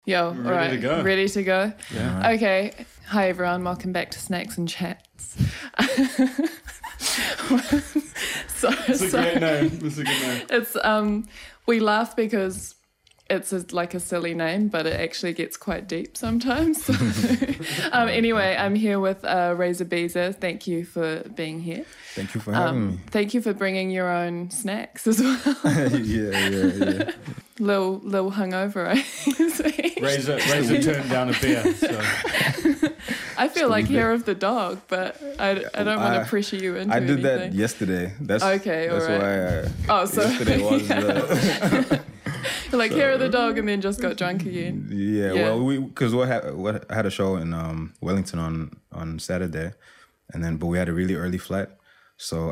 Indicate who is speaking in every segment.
Speaker 1: Yo, all right.
Speaker 2: Ready to go.
Speaker 1: Ready to go?
Speaker 2: Yeah.
Speaker 1: Okay. Hi, everyone. Welcome back to Snacks and Chats.
Speaker 2: It's a great name. It's a good name.
Speaker 1: It's we laugh because it's like a silly name, but it actually gets quite deep sometimes. So, anyway, I'm here with Razor Beezer. Thank you for being here.
Speaker 3: Thank you for having me.
Speaker 1: Thank you for bringing your own snacks as well.
Speaker 3: Yeah.
Speaker 1: Little hungover, I see.
Speaker 2: Razor turned down a beer. So.
Speaker 1: I feel like hair of the dog, but I don't want to pressure you into
Speaker 3: I did
Speaker 1: anything.
Speaker 3: that yesterday. That's
Speaker 1: okay,
Speaker 3: that's
Speaker 1: all right.
Speaker 3: why
Speaker 1: so
Speaker 3: yesterday was
Speaker 1: like hair of the dog and then just got drunk again.
Speaker 3: yeah. Well, because I had a show in Wellington on Saturday, but we had a really early flight, so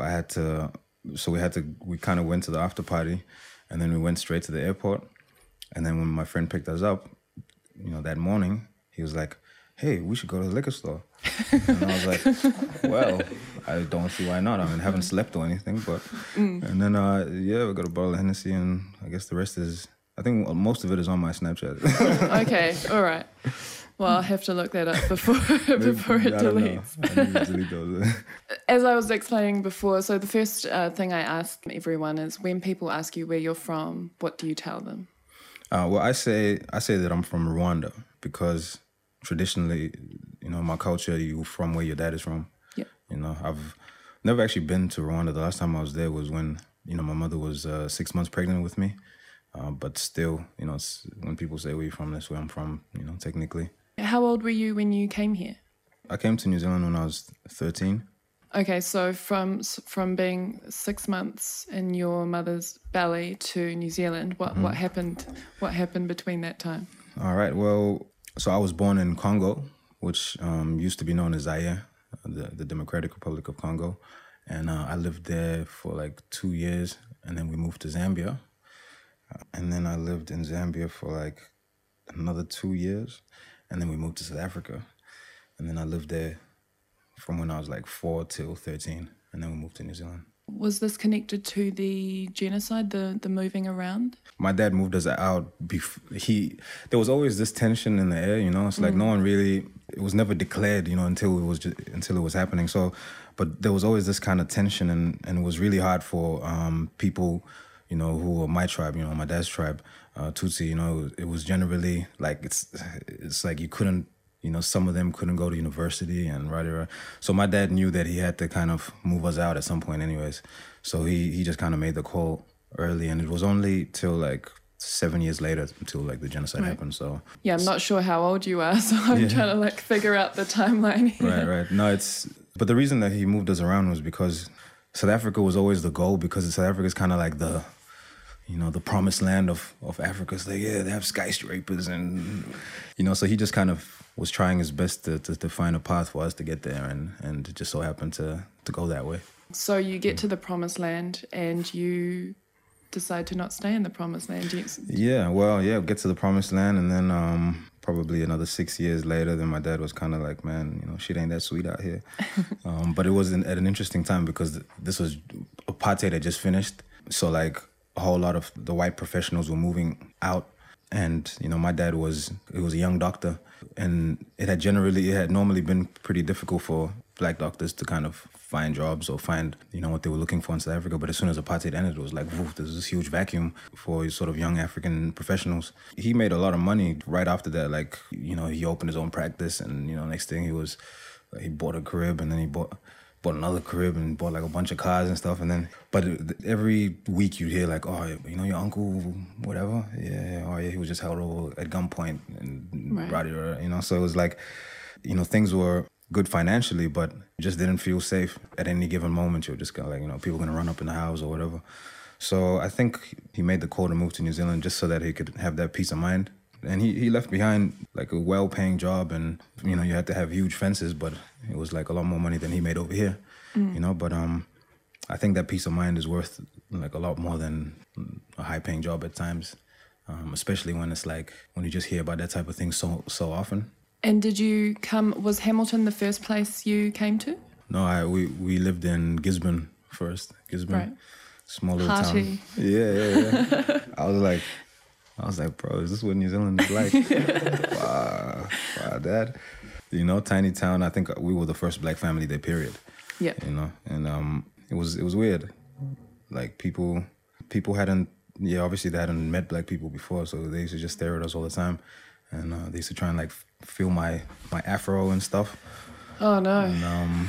Speaker 3: we kind of went to the after party, and then we went straight to the airport, and then when my friend picked us up, that morning, he was like, hey, we should go to the liquor store. And I was like, well, I don't see why not. I mean, I haven't slept or anything, but... And then, we got a bottle of Hennessy, and I guess the rest is... I think most of it is on my Snapchat.
Speaker 1: Okay, all right. Well, I'll have to look that up before it deletes.
Speaker 3: I need to delete those.
Speaker 1: As I was explaining before, so the first thing I ask everyone is when people ask you where you're from, what do you tell them?
Speaker 3: Well, I say that I'm from Rwanda because... Traditionally, my culture, you from where your dad is from.
Speaker 1: Yeah.
Speaker 3: I've never actually been to Rwanda. The last time I was there was when, my mother was 6 months pregnant with me. But still, when people say where you're from, that's where I'm from, technically.
Speaker 1: How old were you when you came here?
Speaker 3: I came to New Zealand when I was 13.
Speaker 1: Okay, so from being 6 months in your mother's belly to New Zealand, what happened? What happened between that time?
Speaker 3: All right, well... So I was born in Congo, which used to be known as Zaire, the Democratic Republic of Congo. And I lived there for like 2 years, and then we moved to Zambia. And then I lived in Zambia for like another 2 years, and then we moved to South Africa. And then I lived there from when I was like 4 till 13, and then we moved to New Zealand.
Speaker 1: Was this connected to the genocide, the moving around? My
Speaker 3: dad moved us out. There was always this tension in the air, It's like no one really. It was never declared, until it was happening. So, but there was always this kind of tension, and it was really hard for people, who were my tribe, my dad's tribe, Tutsi. It was generally like it's like you couldn't. Some of them couldn't go to university and right. So my dad knew that he had to kind of move us out at some point anyways. So he just kind of made the call early, and it was only till like 7 years later until like the genocide happened. So
Speaker 1: yeah, I'm not sure how old you are, so I'm trying to like figure out the timeline here.
Speaker 3: Right. No, but the reason that he moved us around was because South Africa was always the goal, because South Africa is kind of like the promised land of Africa. It's like, they have skyscrapers and, so he just kind of was trying his best to find a path for us to get there, and it just so happened to go that way.
Speaker 1: So you get to the promised land and you decide to not stay in the promised land.
Speaker 3: Get to the promised land, and then probably another 6 years later, then my dad was kind of like, man, shit ain't that sweet out here. But it was at an interesting time because this was apartheid had just finished. So like, a whole lot of the white professionals were moving out, and my dad was a young doctor, and it had normally been pretty difficult for black doctors to kind of find jobs or find what they were looking for in South Africa. But as soon as apartheid ended, it was like, woof, there's this huge vacuum for sort of young African professionals. He made a lot of money right after that. Like, he opened his own practice, and next thing he bought a crib, and then he bought another crib and bought like a bunch of cars and stuff. And then, but every week you'd hear like, oh, your uncle, whatever. He was just held over at gunpoint and so it was like, things were good financially, but just didn't feel safe at any given moment. You're just kind of like, people are going to run up in the house or whatever. So I think he made the call to move to New Zealand just so that he could have that peace of mind. And he left behind like a well-paying job, and you had to have huge fences, but it was like a lot more money than he made over here, But I think that peace of mind is worth like a lot more than a high-paying job at times, especially when it's like when you just hear about that type of thing so often.
Speaker 1: And was Hamilton the first place you came to?
Speaker 3: No, we lived in Gisborne first. Gisborne, right. Small little town.
Speaker 1: Hearty.
Speaker 3: Yeah. I was I was like, bro, is this what New Zealand is like? Wow, Dad. You know, tiny town. I think we were the first black family there, period.
Speaker 1: Yeah.
Speaker 3: You know, and it was weird. Like people hadn't, obviously they hadn't met black people before, so they used to just stare at us all the time, and they used to try and like feel my afro and stuff.
Speaker 1: Oh no.
Speaker 3: And,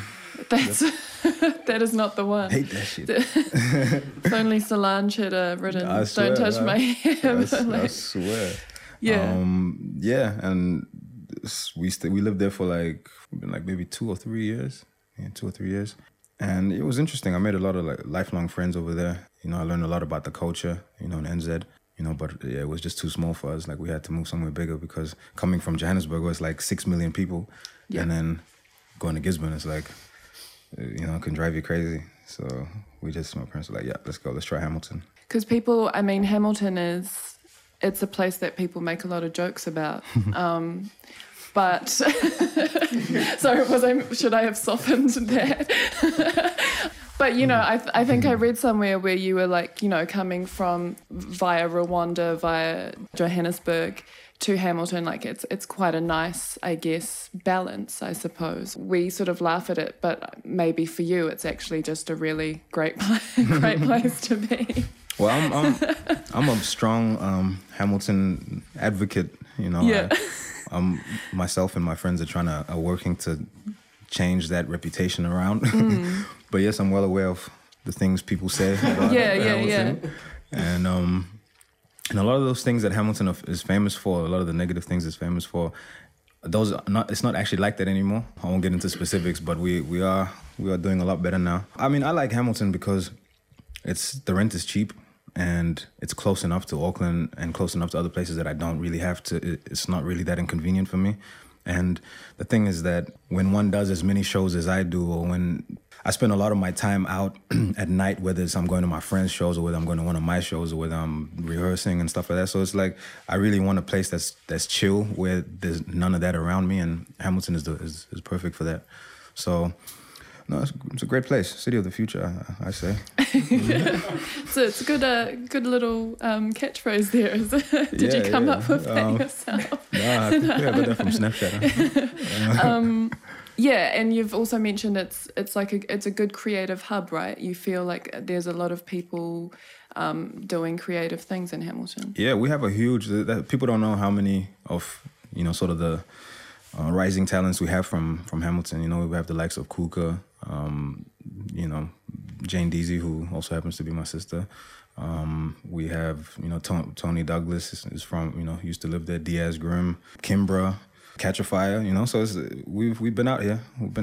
Speaker 1: that is not the one.
Speaker 3: I hate that shit.
Speaker 1: If only Solange had written,
Speaker 3: I swear,
Speaker 1: "Don't touch my hair."
Speaker 3: I swear.
Speaker 1: Yeah.
Speaker 3: And we lived there for like maybe 2 or 3 years. Yeah, 2 or 3 years. And it was interesting. I made a lot of like lifelong friends over there. You know, I learned a lot about the culture, you know, in NZ. You know, but yeah, it was just too small for us. Like we had to move somewhere bigger because coming from Johannesburg, where it's like 6 million people, and then going to Gisborne, it's like, you know, it can drive you crazy. So my parents were like, yeah, let's go. Let's try Hamilton.
Speaker 1: Because Hamilton it's a place that people make a lot of jokes about. But sorry, should I have softened that? But, you know, I think I read somewhere where you were like, you know, coming from via Rwanda, via Johannesburg to Hamilton, like it's quite a nice, I guess, balance, I suppose. We sort of laugh at it, but maybe for you, it's actually just a really great place to be.
Speaker 3: Well, I'm a strong Hamilton advocate, you know.
Speaker 1: Yeah.
Speaker 3: Myself and my friends are working to change that reputation around. But yes, I'm well aware of the things people say about Hamilton. And a lot of those things that Hamilton is famous for, a lot of the negative things it's famous for, it's not actually like that anymore. I won't get into specifics, but we are doing a lot better now. I mean, I like Hamilton because the rent is cheap. And it's close enough to Auckland and close enough to other places that I don't really have to, it's not really that inconvenient for me. And the thing is that when one does as many shows as I do, or when I spend a lot of my time out at night, whether it's I'm going to my friends' shows or whether I'm going to one of my shows or whether I'm rehearsing and stuff like that. So it's like, I really want a place that's chill, where there's none of that around me, and Hamilton is perfect for that. So, no, it's a great place. City of the future, I say.
Speaker 1: So it's a good little catchphrase there, is it? Did you come up with that yourself?
Speaker 3: No, I got that from Snapchat.
Speaker 1: Yeah, and you've also mentioned it's a good creative hub, right? You feel like there's a lot of people doing creative things in Hamilton.
Speaker 3: Yeah, we have a huge. People don't know how many of, you know, sort of the rising talents we have from Hamilton. You know, we have the likes of Kuka, you know, Jane Deasy, who also happens to be my sister. We have, you know, Tony Douglas is from, you know, used to live there. Diaz Grimm, Kimbra, Catch a Fire, you know. So we've been out here.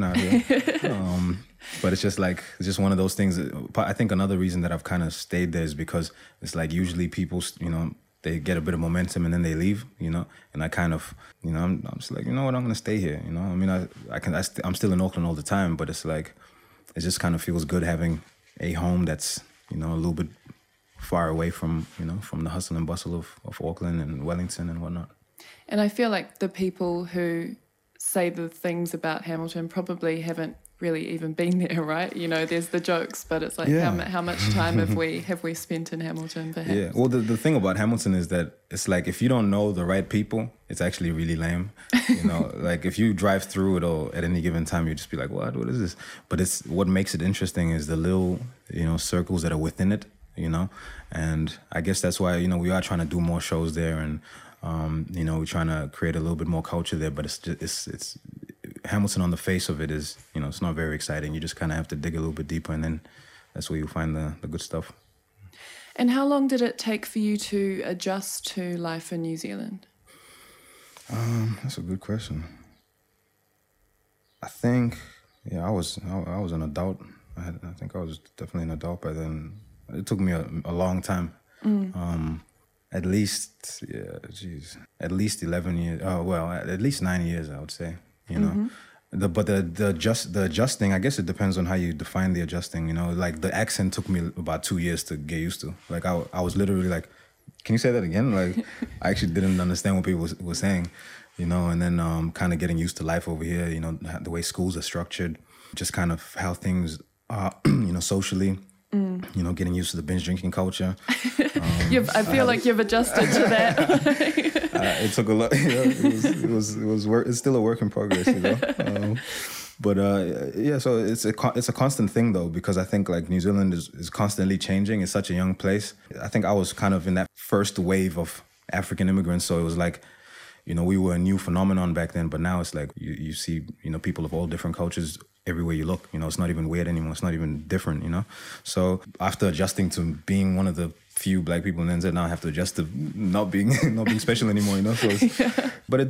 Speaker 3: But it's just one of those things. I think another reason that I've kind of stayed there is because it's like usually people, you know, they get a bit of momentum and then they leave, you know. And I kind of, you know, I'm just like, you know what, I'm gonna stay here, you know. I mean, I'm still in Auckland all the time, but it's like, it just kind of feels good having a home that's, you know, a little bit far away from, you know, from the hustle and bustle of Auckland and Wellington and whatnot. And
Speaker 1: I feel like the people who say the things about Hamilton probably haven't really even been there, right? You know, there's the jokes, but it's like, how much time have we spent in Hamilton, perhaps? Yeah, well, the thing about Hamilton is that it's like, if you don't know the right people, it's actually really lame. You know, like if you drive through it all at any given time, you just be like, what is this? But it's what makes it interesting is the little, you know, circles that are within it, you know? And I guess that's why, you know, we are trying to do more shows there, and you know, we're trying to create a little bit more culture there, but it's Hamilton on the face of it is, you know, it's not very exciting. You just kind of have to dig a little bit deeper, and then that's where you find the good stuff. And how long did it take for you to adjust to life in New Zealand? That's a good question. I think, I was an adult. I think I was definitely an adult by then. It took me a long time. At least, at least 11 years. At least 9 years, I would say. You know, but the adjusting, I guess it depends on how you define the adjusting. You know, like the accent took me about 2 years to get used to. Like I was literally like, can you say that again? Like I actually didn't understand what people were saying. You know, and then kind of getting used to life over here. You know, the way schools are structured, just kind of how things are. You know, socially.
Speaker 3: You know, getting used to the binge drinking culture.
Speaker 1: I feel like you've adjusted to that.
Speaker 3: It took a lot. You know, it was work. It's still a work in progress. You know. So it's a constant thing though, because I think like New Zealand is constantly changing. It's such a young place. I think I was kind of in that first wave of African immigrants, so it was like, you know, we were a new phenomenon back then, but now it's like you see, you know, people of all different cultures everywhere you look. You know, it's not even weird anymore. It's not even different, you know? So after adjusting to being one of the few black people in NZ, now I have to adjust to not being special anymore, you know? So But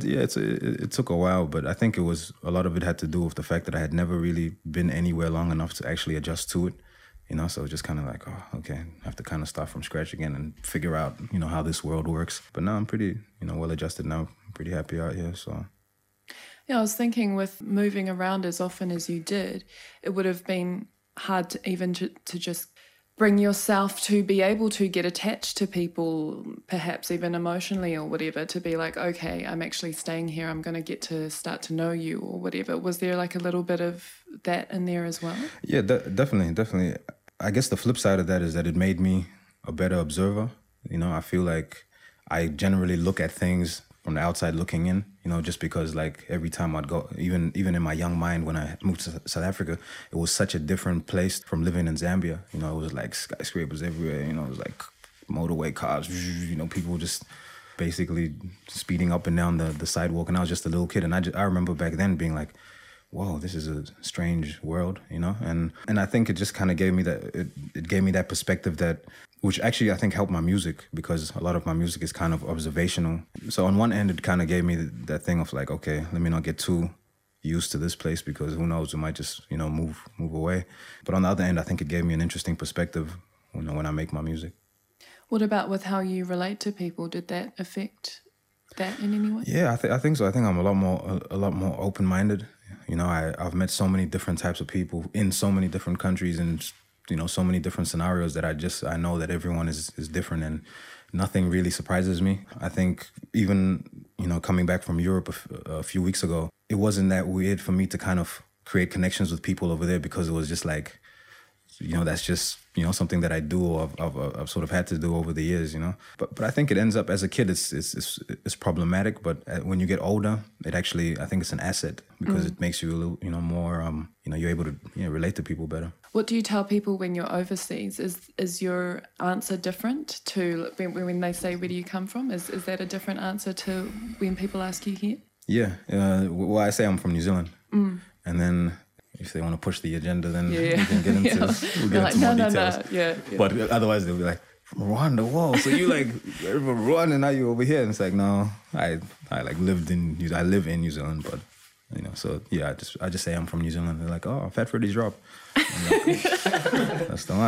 Speaker 3: it took a while, but I think a lot of it had to do with the fact that I had never really been anywhere long enough to actually adjust to it. You know, so just kind of like, oh, okay, I have to kind of start from scratch again and figure out, you know, how this world works. But now I'm pretty, you know, well adjusted now. I'm pretty happy out here, so.
Speaker 1: Yeah, I was thinking with moving around as often as you did, it would have been hard to just bring yourself to be able to get attached to people, perhaps even emotionally or whatever, to be like, okay, I'm actually staying here, I'm going to get to start to know you or whatever. Was there like a little bit of that in there as well? Yeah,
Speaker 3: definitely. I guess the flip side of that is that it made me a better observer. You know, I feel like I generally look at things from the outside looking in, you know, just because like every time I'd go, even in my young mind when I moved to South Africa, it was such a different place from living in Zambia. You know, it was like skyscrapers everywhere, you know, it was like motorway cars, you know, people just basically speeding up and down the sidewalk. And I was just a little kid. And I remember back then being like, whoa, this is a strange world, you know? And I think it just kind of gave me it gave me that perspective which actually I think helped my music, because a lot of my music is kind of observational. So on one end, it kind of gave me that thing of like, okay, let me not get too used to this place, because who knows, it might just, you know, move away. But on the other end, I think it gave me an interesting perspective, you know, when I make my music.
Speaker 1: What about with how you relate to people? Did that affect that in any way?
Speaker 3: Yeah, I think so. I think I'm a lot more open-minded. You know, I've met so many different types of people in so many different countries and, you know, so many different scenarios that I know that everyone is different and nothing really surprises me. I think even, you know, coming back from Europe a few weeks ago, it wasn't that weird for me to kind of create connections with people over there, because it was just like, you know, that's just, you know, something that I do or I've sort of had to do over the years, you know. But I think it ends up, as a kid, it's problematic. But when you get older, it actually, I think it's an asset, because it makes you a little, you know, more, you know, you're able to, you know, relate to people better.
Speaker 1: What do you tell people when you're overseas? Is your answer different to when they say, where do you come from? Is that a different answer to when people ask you here?
Speaker 3: Yeah. Well, I say I'm from New Zealand. And then if they want to push the agenda, then we can get into, we'll get into more details.
Speaker 1: Yeah.
Speaker 3: But otherwise, they'll be like, Rwanda, whoa. So you like, you're from Rwanda, and now you're over here. And it's like, no, I live in New Zealand, but, you know, so yeah, I just say I'm from New Zealand. They're like, oh, Fat Freddy's Drop. I'm like, that's the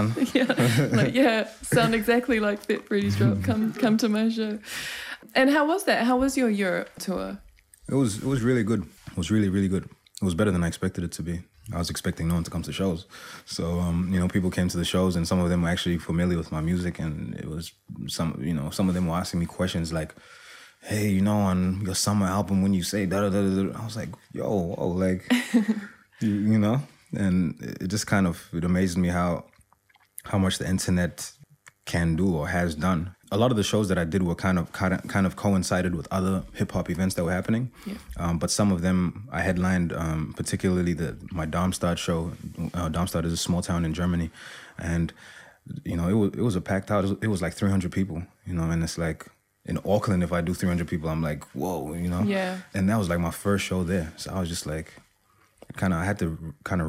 Speaker 3: one.
Speaker 1: Yeah, sound exactly like Fat Freddy's Drop. Come to my show. And how was that? How was your Europe tour?
Speaker 3: It was really good. It was really, really good. It was better than I expected it to be. I was expecting no one to come to shows. So, you know, people came to the shows and some of them were actually familiar with my music, and it was some of them were asking me questions like, hey, you know, on your summer album, when you say da-da-da-da-da, I was like, yo, whoa, like, you know? And it just kind of, it amazed me how much the internet can do or has done. A lot of the shows that I did were kind of coincided with other hip hop events that were happening. Yeah. But some of them I headlined, particularly my Darmstadt show. Darmstadt is a small town in Germany, and you know it was a packed house. It was like 300 people. You know, and it's like in Auckland, if I do 300 people, I'm like, whoa, you know.
Speaker 1: Yeah.
Speaker 3: And that was like my first show there, so I was just like, I had to kind of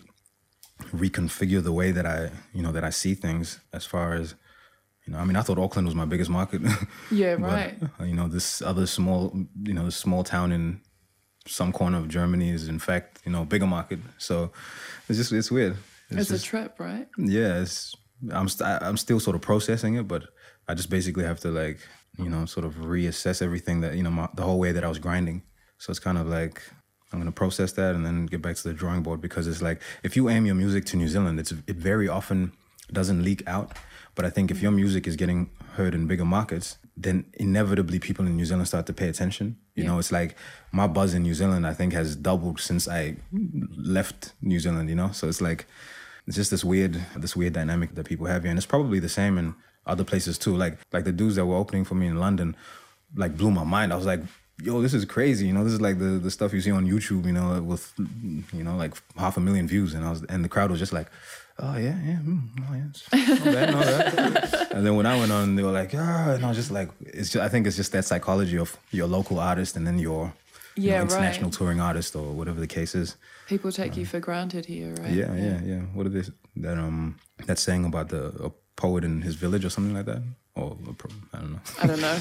Speaker 3: reconfigure the way that I see things as far as. You know, I mean, I thought Auckland was my biggest market.
Speaker 1: Yeah, right.
Speaker 3: But, you know, this other small town in some corner of Germany is, in fact, you know, a bigger market. So it's weird.
Speaker 1: It's a trip, right?
Speaker 3: Yeah, I'm still sort of processing it, but I just basically have to, like, you know, sort of reassess everything that, you know, the whole way that I was grinding. So it's kind of like, I'm going to process that and then get back to the drawing board, because it's like, if you aim your music to New Zealand, it very often doesn't leak out. But I think if your music is getting heard in bigger markets, then inevitably people in New Zealand start to pay attention. You know, it's like my buzz in New Zealand, I think, has doubled since I left New Zealand, you know? So it's like, it's just this weird dynamic that people have here, and it's probably the same in other places too. Like the dudes that were opening for me in London, like blew my mind. I was like, yo, this is crazy. You know, this is like the stuff you see on YouTube. You know, with like 500,000 views, and the crowd was just like, oh yeah, oh yeah, it's not bad, not bad. And then when I went on, they were like, and I was just like, I think it's just that psychology of your local artist and then your international touring artist or whatever the case is.
Speaker 1: People take you for granted here, right?
Speaker 3: Yeah. What are that saying about a poet in his village or something like that? Or I don't know.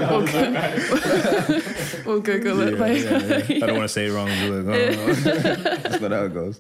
Speaker 1: We'll Google it later.
Speaker 3: I don't want to say it wrong. That's not how it goes.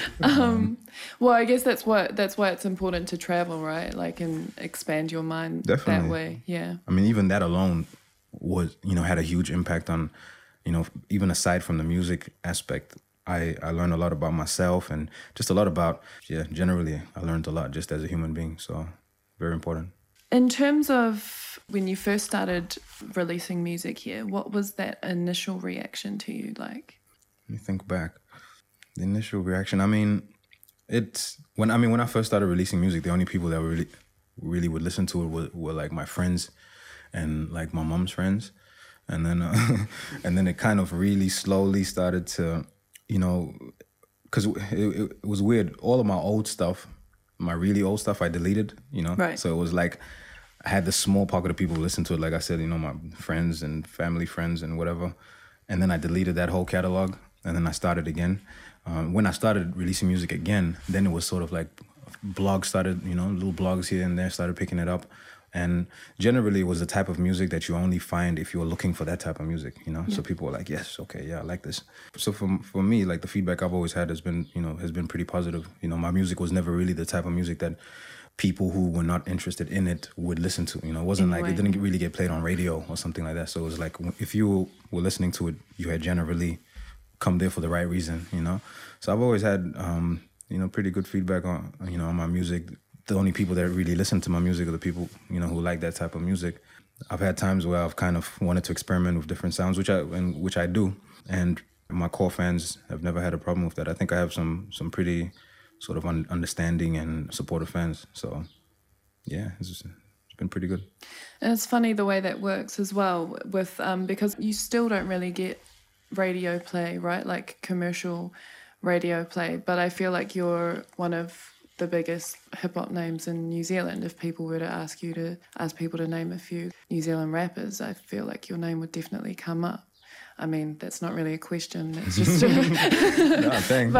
Speaker 1: Well, I guess that's why it's important to travel, right? Like, and expand your mind that way. Yeah.
Speaker 3: I mean, even that alone was, had a huge impact on, even aside from the music aspect, I learned a lot about myself and just a lot about, generally, I learned a lot just as a human being. So very important.
Speaker 1: In terms of when you first started releasing music here, what was that initial reaction to you like?
Speaker 3: Let me think back. The initial reaction, I mean, when I first started releasing music, the only people that really would listen to it were like my friends and like my mom's friends. And then and then it kind of really slowly started to, because it was weird. All of my old stuff, my really old stuff, I deleted,
Speaker 1: Right.
Speaker 3: So it was like I had this small pocket of people who listened to it, like I said, my friends and family friends and whatever. And then I deleted that whole catalog, and then I started again. When I started releasing music again, then it was sort of like blogs started, little blogs here and there started picking it up. And generally it was the type of music that you only find if you're looking for that type of music, Yeah. So people were like, yes, okay, yeah, I like this. So for me, like the feedback I've always had has been pretty positive. My music was never really the type of music that people who were not interested in it would listen to. It wasn't like it didn't really get played on radio or something like that. So it was like if you were listening to it, you had generally come there for the right reason, So I've always had, pretty good feedback on, on my music. The only people that really listen to my music are the people, who like that type of music. I've had times where I've kind of wanted to experiment with different sounds, which I do. And my core fans have never had a problem with that. I think I have some pretty sort of understanding and supportive fans. So, yeah, it's been pretty good.
Speaker 1: And it's funny the way that works as well with because you still don't really get radio play, right? Like commercial radio play. But I feel like you're one of the biggest hip-hop names in New Zealand. If people were to ask people to name a few New Zealand rappers, I feel like your name would definitely come up. I mean, that's not really a question. It's just
Speaker 3: no, thanks.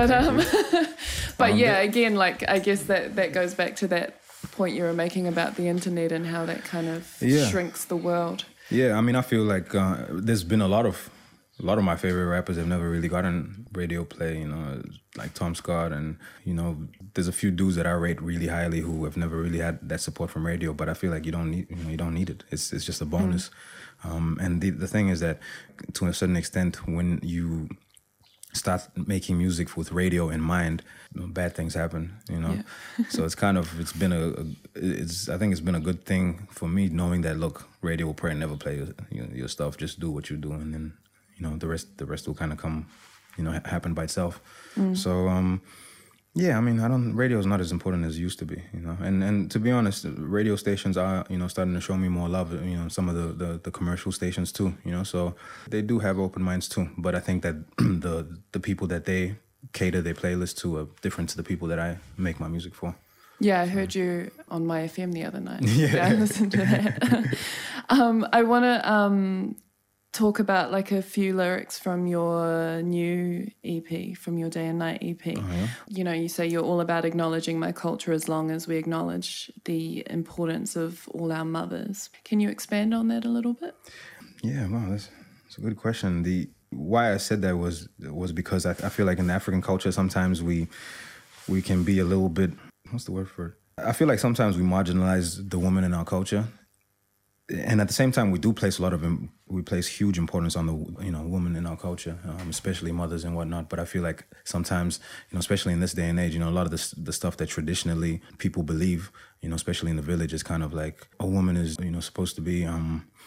Speaker 1: But yeah, again, like I guess that goes back to that point you were making about the internet and how that kind of shrinks the world.
Speaker 3: Yeah, I mean, I feel like there's been a lot of my favorite rappers have never really gotten radio play, like Tom Scott, and there's a few dudes that I rate really highly who have never really had that support from radio. But I feel like you don't need it. It's just a bonus. And the thing is that to a certain extent, when you start making music with radio in mind, bad things happen. So it's kind of I think it's been a good thing for me knowing that look, radio will probably never play your stuff. Just do what you do, and then the rest will kind of come, happen by itself. So, yeah, I mean, radio is not as important as it used to be, and to be honest, radio stations are, starting to show me more love, some of the commercial stations too, so they do have open minds too. But I think that the people that they cater their playlist to are different to the people that I make my music for.
Speaker 1: Yeah, I heard you on my FM the other night. Yeah, I listened to that. I want to talk about like a few lyrics from your new EP, from your Day and Night EP.
Speaker 3: Oh, yeah?
Speaker 1: You say you're all about acknowledging my culture as long as we acknowledge the importance of all our mothers. Can you expand on that a little bit?
Speaker 3: Yeah, wow, that's a good question. Why I said that was because I feel like in the African culture, sometimes we can be a little bit, what's the word for it? I feel like sometimes we marginalize the woman in our culture. And at the same time, we place huge importance on the woman in our culture, especially mothers and whatnot. But I feel like sometimes, especially in this day and age, a lot of the stuff that traditionally people believe, especially in the village, is kind of like a woman is supposed to be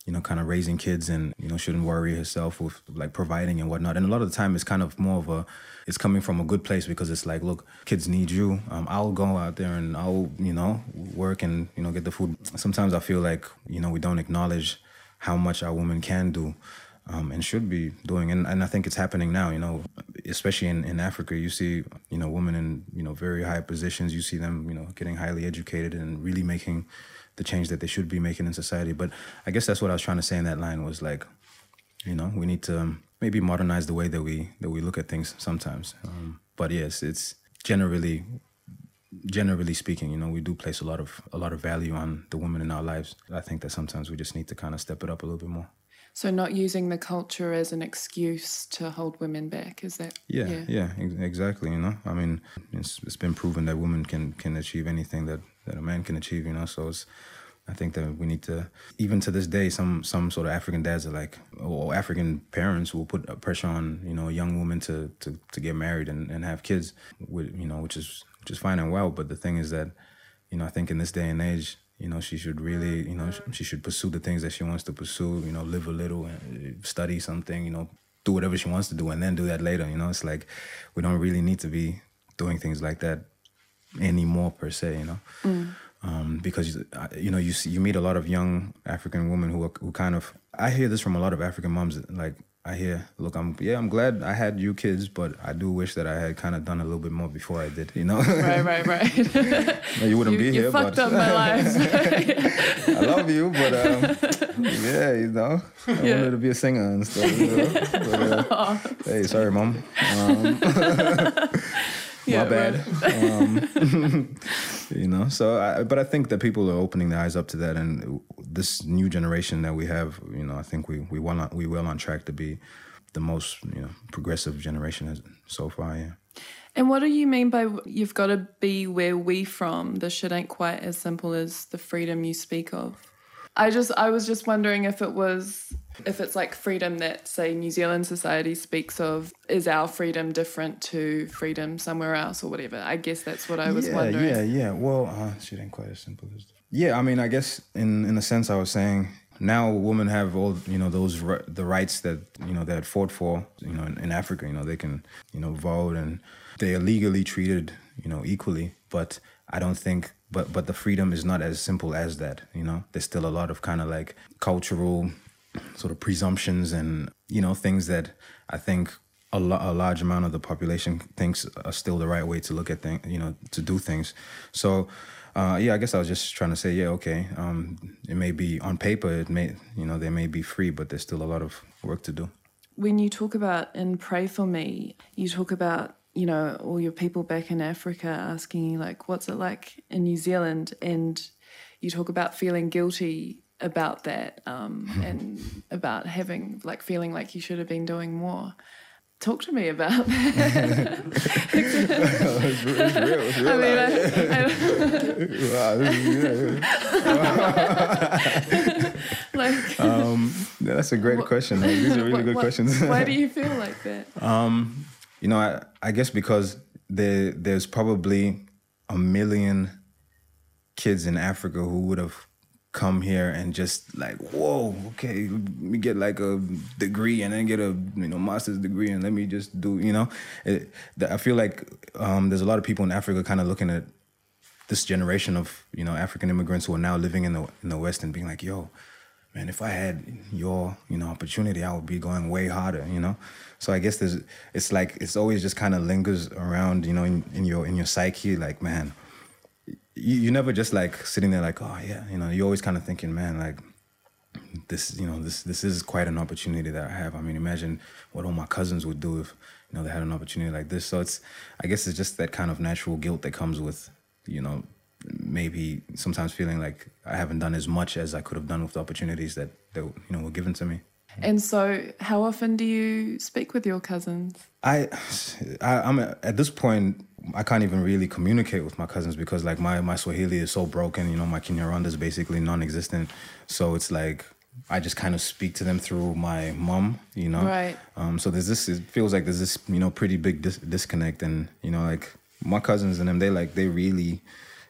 Speaker 3: kind of raising kids and, shouldn't worry herself with like providing and whatnot. And a lot of the time it's kind of more of it's coming from a good place because it's like, look, kids need you. I'll go out there and I'll, work and, get the food. Sometimes I feel like, we don't acknowledge how much our women can do and should be doing. And I think it's happening now, especially in Africa. You see, women in, very high positions. You see them, getting highly educated and really making the change that they should be making in society. But I guess that's what I was trying to say in that line was like, we need to maybe modernize the way that we look at things sometimes. But yes, it's generally speaking, we do place a lot of value on the women in our lives. I think that sometimes we just need to kind of step it up a little bit more.
Speaker 1: So not using the culture as an excuse to hold women back, is that?
Speaker 3: Yeah, exactly. I mean, it's been proven that women can achieve anything that a man can achieve. So I think that we need to, even to this day, some sort of African dads are like, or African parents will put pressure on, a young woman to get married and have kids, which is fine and well. But the thing is that, I think in this day and age, she should really, she should pursue the things that she wants to pursue, live a little, study something, do whatever she wants to do and then do that later. It's like we don't really need to be doing things like that anymore per se, because, you meet a lot of young African women who kind of, I hear this from a lot of African moms, like, I hear, look, I'm glad I had you kids, but I do wish that I had kind of done a little bit more before I did,
Speaker 1: Right.
Speaker 3: No, you wouldn't be here, but...
Speaker 1: You fucked up my life.
Speaker 3: I love you, but I wanted to be a singer and stuff, But, hey, sorry, Mom. My bad. Right. But I think that people are opening their eyes up to that, and this new generation that we have, I think we well on track to be the most, progressive generation so far. Yeah.
Speaker 1: And what do you mean by you've got to be where we from? This shit ain't quite as simple as the freedom you speak of. I was just wondering if it's like freedom that, say, New Zealand society speaks of, is our freedom different to freedom somewhere else or whatever? I guess that's what I was wondering.
Speaker 3: Yeah. Well, shit ain't quite as simple as... Yeah, I mean, I guess in a sense I was saying now women have all, the rights that, they had fought for, in Africa, they can, vote and they are legally treated, equally. But I don't think... But the freedom is not as simple as that, There's still a lot of kind of like cultural sort of presumptions and, things that I think a large amount of the population thinks are still the right way to look at things, to do things. So, I guess I was just trying to say, okay, it may be on paper, they may be free, but there's still a lot of work to do.
Speaker 1: When you talk about in Pray For Me, you talk about, all your people back in Africa asking you, like, what's it like in New Zealand? And you talk about feeling guilty about that and about feeling like you should have been doing more. Talk to me about that.
Speaker 3: It's real. That's a great question. These are really good questions.
Speaker 1: Why do you feel like that?
Speaker 3: I guess because there's probably 1 million kids in Africa who would have come here and just like, whoa, okay, let me get like a degree and then get a master's degree and let me just do, I feel like there's a lot of people in Africa kind of looking at this generation of, African immigrants who are now living in the West and being like, yo, man, if I had your, opportunity, I would be going way harder, So I guess it's always just kind of lingers around, in your psyche, like, man, you never just like sitting there like, oh yeah, you're always kind of thinking, man, like this is quite an opportunity that I have. I mean, imagine what all my cousins would do if, they had an opportunity like this. So I guess it's just that kind of natural guilt that comes with, maybe sometimes feeling like I haven't done as much as I could have done with the opportunities that were given to me.
Speaker 1: And so how often do you speak with your cousins?
Speaker 3: I'm at this point, I can't even really communicate with my cousins because like my Swahili is so broken, my Kinyarwanda is basically non-existent. So it's like, I just kind of speak to them through my mom,
Speaker 1: Right.
Speaker 3: So it feels like there's this, pretty big disconnect and, like my cousins and them, they really,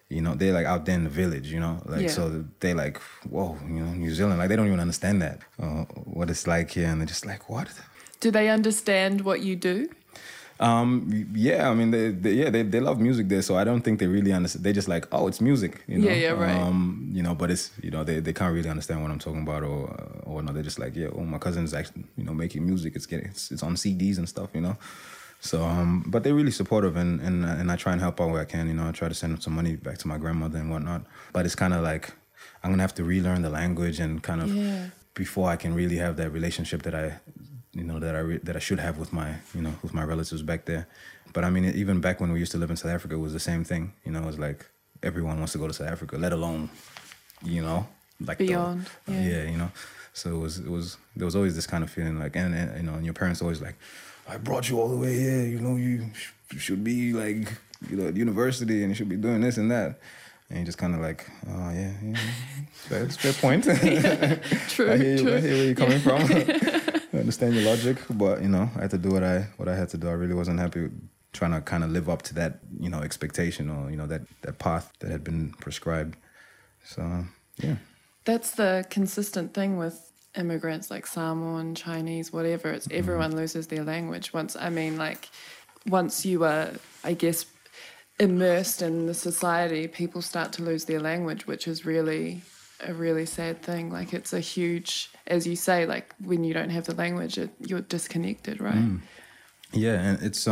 Speaker 3: you know, they're like out there in the village, you know, like, so they like, whoa, you know, New Zealand, like they don't even understand that, what it's like here. And they're just like, what?
Speaker 1: Do they understand what you do?
Speaker 3: Yeah, I mean, they love music there, so I don't think they really understand. They just like, oh, it's music, you know.
Speaker 1: Yeah, right.
Speaker 3: You know, but it's, you know, they can't really understand what I'm talking about, or no, they're just like, yeah, oh, my cousin's actually, you know, making music. It's on CDs and stuff, you know. So, but they're really supportive, and I try and help out where I can, you know. I try to send some money back to my grandmother and whatnot. But it's kind of like I'm gonna have to relearn the language and kind of before I can really have that relationship that I should have with my, you know, with my relatives back there. But I mean, even back when we used to live in South Africa, it was the same thing. You know, it was like everyone wants to go to South Africa, let alone, you know, like
Speaker 1: beyond.
Speaker 3: You know. So there was always this kind of feeling like, and you know, and your parents always like, I brought you all the way here. You know, you should be like, you know, at university, and you should be doing this and that. And you're just kind of like, oh yeah, it's a fair point.
Speaker 1: True.
Speaker 3: I hear where you're coming from. I understand your logic, but you know, I had to do what I had to do. I really wasn't happy with trying to kind of live up to that, you know, expectation, or you know, that path that had been prescribed. So yeah,
Speaker 1: that's the consistent thing with immigrants like Samoan, Chinese, whatever. It's everyone loses their language once you are, I guess, immersed in the society, people start to lose their language, which is really a really sad thing. Like, it's a huge, as you say, like when you don't have the language, you're disconnected, right?
Speaker 3: Yeah, and it's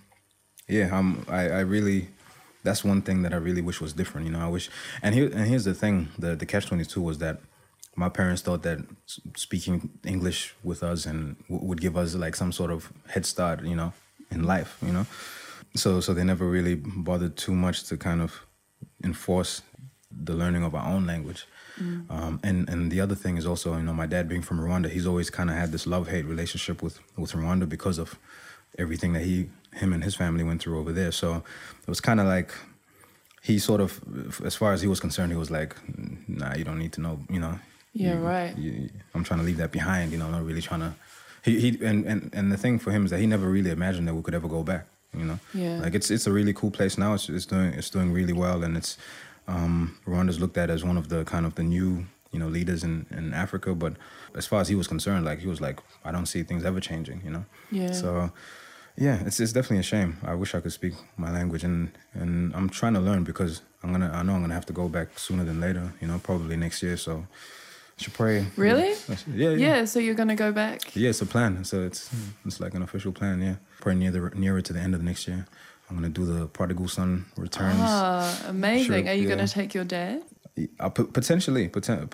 Speaker 3: I really, that's one thing that I really wish was different. You know, I wish, and here's the thing, the catch-22 was that my parents thought that speaking English with us and would give us like some sort of head start, you know, in life, you know. So they never really bothered too much to kind of enforce the learning of our own language. And the other thing is also, you know, my dad being from Rwanda, he's always kind of had this love-hate relationship with Rwanda because of everything that him and his family went through over there. So it was kind of like, he sort of, as far as he was concerned, he was like, nah, you don't need to know, you know.
Speaker 1: Yeah, right.
Speaker 3: I'm trying to leave that behind, you know, I'm not really trying to, and the thing for him is that he never really imagined that we could ever go back. You know, like it's a really cool place now. It's doing really well, and it's Rwanda's looked at as one of the kind of the new, you know, leaders in Africa. But as far as he was concerned, like he was like, I don't see things ever changing. You know, So yeah, it's definitely a shame. I wish I could speak my language, and I'm trying to learn because I know I'm gonna have to go back sooner than later. You know, probably next year. So I should pray.
Speaker 1: Really?
Speaker 3: Yeah.
Speaker 1: So you're gonna go back?
Speaker 3: Yeah, it's a plan. So it's like an official plan. Yeah, probably nearer to the end of the next year. I'm gonna do the prodigal son returns.
Speaker 1: Ah, amazing!
Speaker 3: Sure,
Speaker 1: Are you gonna take your dad?
Speaker 3: Potentially.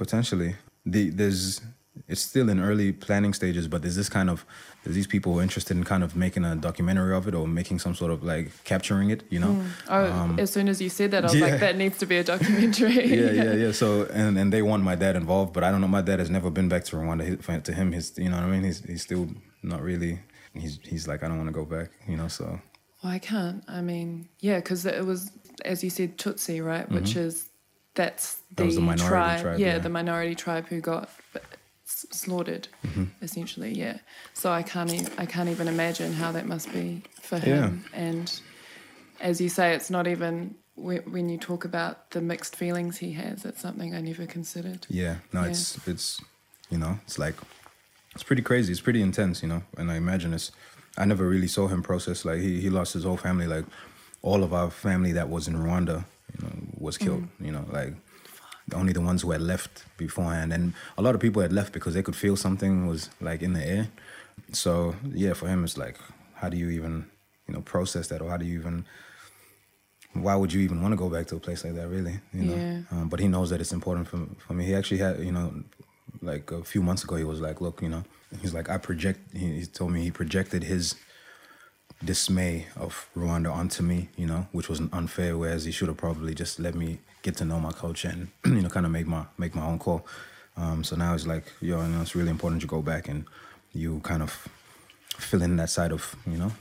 Speaker 3: It's still in early planning stages, but there's these people who are interested in kind of making a documentary of it or making some sort of like capturing it, you know.
Speaker 1: As soon as you said that, I was like, that needs to be a documentary.
Speaker 3: Yeah. So and they want my dad involved, but I don't know. My dad has never been back to Rwanda. To him, you know what I mean. He's still not really. He's like, I don't want to go back, you know. So.
Speaker 1: Well, I can't. I mean, yeah, because it was, as you said, Tutsi, right? Which is that was the minority tribe. Yeah, the minority tribe who got slaughtered, essentially. Yeah. So I can't even imagine how that must be for him. And as you say, it's not even when you talk about the mixed feelings he has. It's something I never considered.
Speaker 3: Yeah. No, it's you know, it's like it's pretty crazy. It's pretty intense, you know. And I imagine I never really saw him process. Like he lost his whole family. Like all of our family that was in Rwanda, you know, was killed. You know, like only the ones who had left beforehand, and a lot of people had left because they could feel something was like in the air. So yeah, for him it's like, how do you even, you know, process that, or how do you even? Why would you even want to go back to a place like that, really? You know. But he knows that it's important for me. He actually had, you know, like a few months ago, he was like, look, you know, he's like, he told me he projected his dismay of Rwanda onto me, you know, which was unfair, whereas he should have probably just let me get to know my culture and, you know, kind of make my own call. So now it's like, yo, you know, it's really important you go back and you kind of fill in that side of, you know,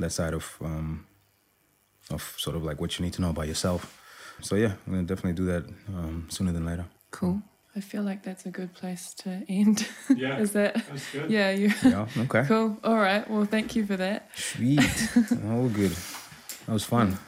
Speaker 3: of sort of like what you need to know about yourself. So yeah, I'm going to definitely do that sooner than later.
Speaker 1: Cool. I feel like that's a good place to end.
Speaker 2: Yeah.
Speaker 1: Is that?
Speaker 2: That's good.
Speaker 1: Yeah.
Speaker 3: Yeah, okay.
Speaker 1: Cool. All right. Well, thank you for that.
Speaker 3: Sweet. All good. That was fun.